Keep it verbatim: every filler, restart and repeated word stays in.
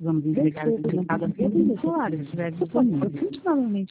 Vamos entregar o resultado às vinte horas, se estiver disponível. Novamente